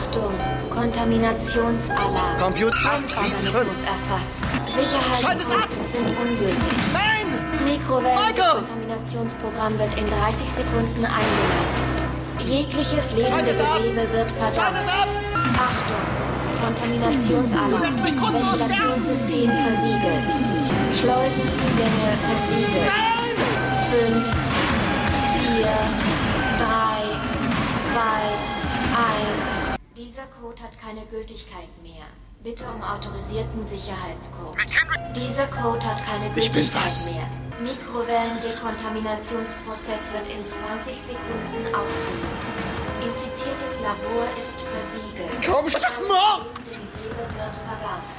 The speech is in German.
Achtung, Kontaminationsalarm. Computer. Organismus erfasst. Sicherheitsgründen sind ungültig. Nein! Mikrowellenkontaminationsprogramm wird in 30 Sekunden eingeleitet. Jegliches lebende Gewebe wird verdammt. Achtung, Kontaminationsalarm. Ventilationssystem versiegelt. Schleusenzugänge versiegelt. 5, 4, 3, 2, 1. Dieser Code hat keine Gültigkeit mehr. Bitte um autorisierten Sicherheitscode. Dieser Code hat keine Gültigkeit mehr. Mikrowellendekontaminationsprozess wird in 20 Sekunden ausgelöst. Infiziertes Labor ist versiegelt. Komm, was ist morgen? Lebende Gewebe wird verdampft.